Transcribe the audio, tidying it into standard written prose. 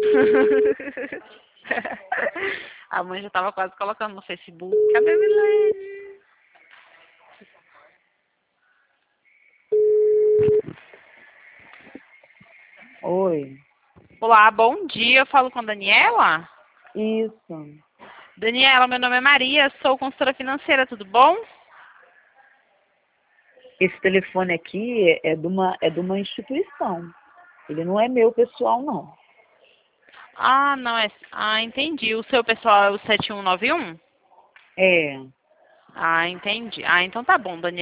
A mãe já tava quase colocando no Facebook. Cadê a Milene? Oi, Olá, bom dia. Eu falo com a Daniela. isso. Daniela, meu nome é Maria, sou consultora financeira, tudo bom? Esse telefone aqui é de uma instituição. Ele não é meu pessoal, não. Ah, não é. Ah, entendi. O seu pessoal é o 7191? É. Ah, entendi. Ah, então tá bom, Daniela.